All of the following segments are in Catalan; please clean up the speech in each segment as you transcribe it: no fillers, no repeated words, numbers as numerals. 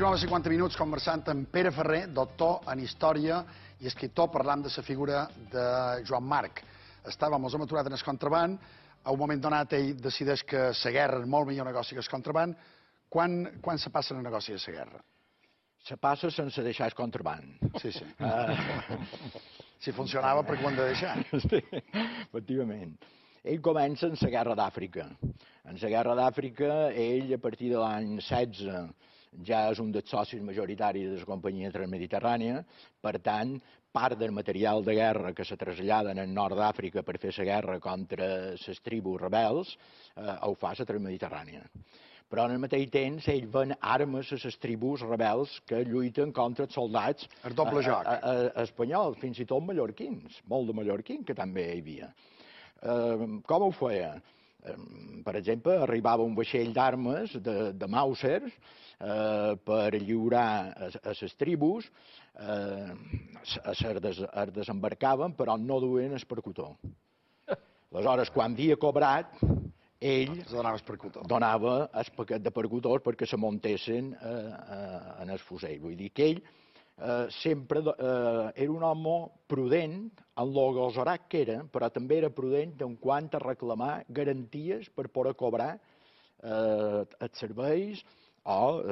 Continuem a 50 minuts conversant amb Pere Ferrer, doctor en Història i escriptor, parlant de la figura de Joan Marc. Estàvem els hem aturat en el contraband, a un moment donat ell decideix que la guerra és molt millor negoci que el contraband. Quan se passa el negoci de la guerra? Se passa sense deixar el contraband. Sí, sí. Si funcionava, per què ho hem de deixar? Sí, efectivament. Ell comença en la Guerra d'Àfrica. En la Guerra d'Àfrica, ell, a partir de l'any 16, ja és un dels socis majoritaris de la companyia transmediterrània. Per tant, part del material de guerra que se trasllada en el nord d'Àfrica per fer la guerra contra les tribus rebels, ho fa la transmediterrània. Però en el mateix temps ell ven armes a les tribus rebels que lluiten contra els soldats el doble joc espanyols, fins i tot mallorquins, molt de mallorquins que també hi havia. Com ho feia? Per exemple, arribava un vaixell d'armes de Mauser per lliurar a les tribus, es desembarcaven però no duien el percutor. Aleshores, quan havia cobrat, ell donava el paquet de percutors perquè se muntessin en el fusell. Vull dir que ell sempre era un home prudent en lo gosarat que era, però també era prudent en quant a reclamar garanties per poder cobrar els serveis o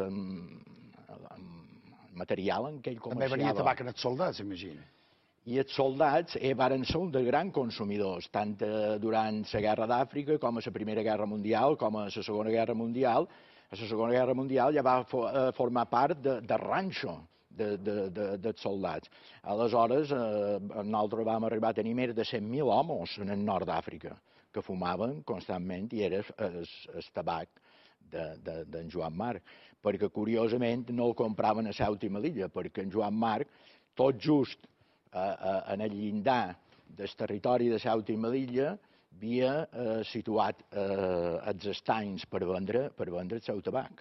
material en què ell comerciava. També venia tabac en els soldats, imagino. I els soldats varen ser un dels grans consumidors, tant durant la Guerra d'Àfrica com a la Primera Guerra Mundial, com a la Segona Guerra Mundial. A la Segona Guerra Mundial ja va formar part de ranxo dels soldats. Aleshores, nosaltres vam arribar a tenir més de 100.000 homes en el nord d'Àfrica que fumaven constantment i era el tabac d'en Joan Marc, perquè curiosament no el compraven a Ceuta i Melilla, perquè en Joan Marc, tot just en el llindar del territori de Ceuta i Melilla, havia situat els estanys per vendre el seu tabac.